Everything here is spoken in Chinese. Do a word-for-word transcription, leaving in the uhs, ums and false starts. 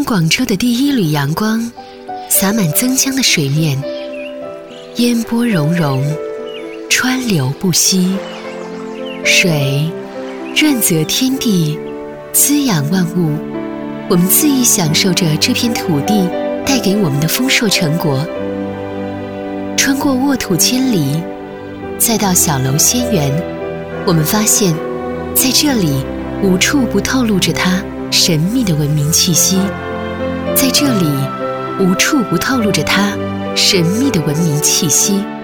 广州的第一缕阳光洒满增江的水面，烟波溶溶，川流不息。水润泽天地，滋养万物，我们恣意享受着这片土地带给我们的丰硕成果。穿过沃土千里，再到小楼仙园，我们发现在这里无处不透露着它神秘的文明气息，在这里无处不透露着它神秘的文明气息。